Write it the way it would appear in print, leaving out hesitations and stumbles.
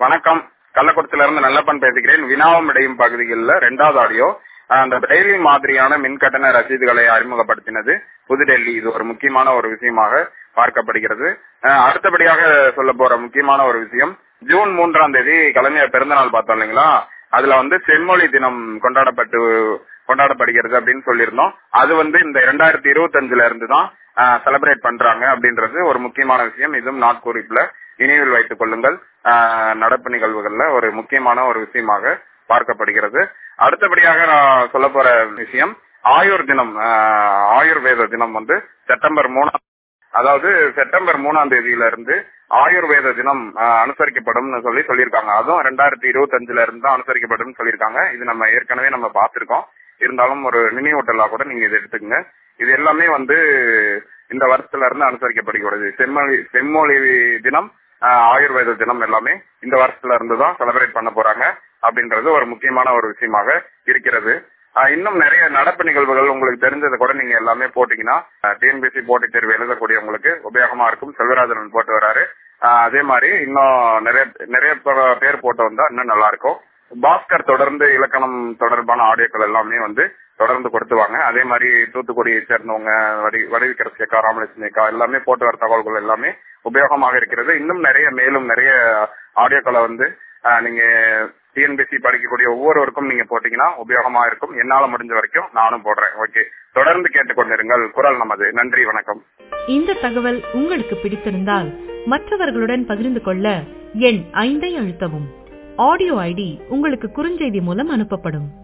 வணக்கம், கள்ளக்குறிச்சியில இருந்து நல்லப்பன் பேசுகிறேன். வினாவும் இடையும் பகுதிகளில் 2வது ஆடியோ. அந்த ரயில்வே மாதிரியான மின்கட்டண ரசீதுகளை அறிமுகப்படுத்தினது புதுடெல்லி. இது ஒரு முக்கியமான ஒரு விஷயமாக பார்க்கப்படுகிறது. அடுத்தபடியாக சொல்ல போற முக்கியமான ஒரு விஷயம், ஜூன் 3ஆம் தேதி கலைஞர் பிறந்தநாள் பார்த்தோம் இல்லைங்களா, அதுல செம்மொழி தினம் கொண்டாடப்படுகிறது அப்படின்னு சொல்லியிருந்தோம். அது இந்த 2025 இருந்து தான் செலிப்ரேட் பண்றாங்க அப்படின்றது ஒரு முக்கியமான விஷயம். இதுவும் நாட்குறிப்புல நினைவில் வைத்துக் கொள்ளுங்கள். நடப்பு நிகழ்வுகள்ல ஒரு முக்கியமான ஒரு விஷயமாக பார்க்கப்படுகிறது. அடுத்தபடியாக நான் சொல்ல போற விஷயம், ஆயுர்வேத தினம் செப்டம்பர் 3, அதாவது செப்டம்பர் 3ஆம் தேதியில இருந்து ஆயுர்வேத தினம் அனுசரிக்கப்படும் சொல்லியிருக்காங்க. அதுவும் 2025 இருந்து தான் அனுசரிக்கப்படும் சொல்லியிருக்காங்க. இது நம்ம ஏற்கனவே பார்த்திருக்கோம். இருந்தாலும் ஒரு நினைவூட்டலா கூட நீங்க இதை எடுத்துக்கங்க. இது எல்லாமே இந்த வருஷத்துல இருந்து அனுசரிக்கப்படுகிறது. செம்மொழி தினம், ஆயுர்வேத தினம் எல்லாமே இந்த வருஷத்துல இருந்து தான் செலிப்ரேட் பண்ண போறாங்க அப்படின்றது ஒரு முக்கியமான ஒரு விஷயமாக இருக்கிறது. இன்னும் நிறைய நடப்பு நிகழ்வுகள் உங்களுக்கு தெரிஞ்சதை கூட நீங்க எல்லாமே போட்டீங்கன்னா டிஎன்பிஎஸ்சி போட்டித் தேர்வு எழுதக்கூடியவங்களுக்கு உபயோகமா இருக்கும். செல்வராஜன் போட்டு வராரு. அதே மாதிரி இன்னும் நிறைய பேர் போட்டு வந்தா இன்னும் நல்லா இருக்கும். பாஸ்கர் தொடர்ந்து இலக்கணம் தொடர்பான ஆடியோக்கள் எல்லாமே தொடர்ந்து கொடுத்துவாங்க. அதே மாதிரி தூத்துக்குடியை சேர்ந்தவங்க வடிவிக்கரசி அக்கா, ராமலட்சுமி அக்கா எல்லாமே போட்டு வர தகவல்கள் எல்லாமே உபயோகமாக இருக்கிறது. இன்னும் மேலும் நிறைய ஆடியோக்களை நீங்க டிஎன்பிஎஸ்சி படிக்கக்கூடிய ஒவ்வொருவருக்கும் நீங்க போட்டீங்கன்னா உபயோகமா இருக்கும். என்னால முடிஞ்ச வரைக்கும் நானும் போடுறேன். ஓகே, தொடர்ந்து கேட்டுக்கொண்டிருங்கள். குரல் நமது. நன்றி, வணக்கம். இந்த தகவல் உங்களுக்கு பிடித்திருந்தால் மற்றவர்களுடன் பகிர்ந்து கொள்ள எண் 5 அழுத்தவும். ஆடியோ ஐடி உங்களுக்கு குறுஞ்செய்தி மூலம் அனுப்பப்படும்.